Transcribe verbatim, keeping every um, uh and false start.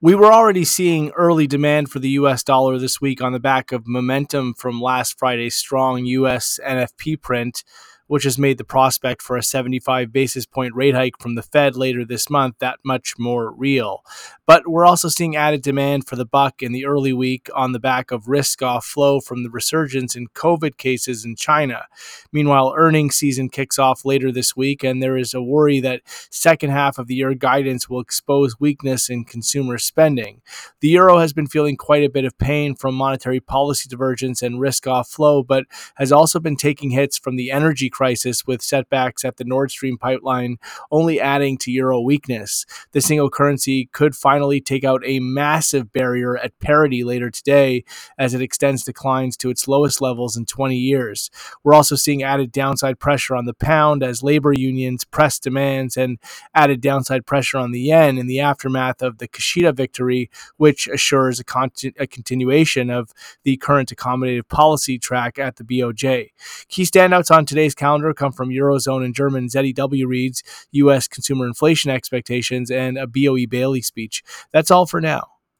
We were already seeing early demand for the U S dollar this week on the back of momentum from last Friday's strong U S N F P print, which has made the prospect for a seventy-five basis point rate hike from the Fed later this month that much more real. But we're also seeing added demand for the buck in the early week on the back of risk-off flow from the resurgence in COVID cases in China. Meanwhile, earnings season kicks off later this week, and there is a worry that second half of the year guidance will expose weakness in consumer spending. The euro has been feeling quite a bit of pain from monetary policy divergence and risk-off flow, but has also been taking hits from the energy crisis, with setbacks at the Nord Stream pipeline only adding to euro weakness. The single currency could finally take out a massive barrier at parity later today as it extends declines to its lowest levels in twenty years. We're also seeing added downside pressure on the pound as labor unions press demands, and added downside pressure on the yen in the aftermath of the Kishida victory, which assures a, con- a continuation of the current accommodative policy track at the B O J. Key standouts on today's calendar come from Eurozone and German Z E W reads, U S consumer inflation expectations, and a B O E Bailey speech. That's all for now.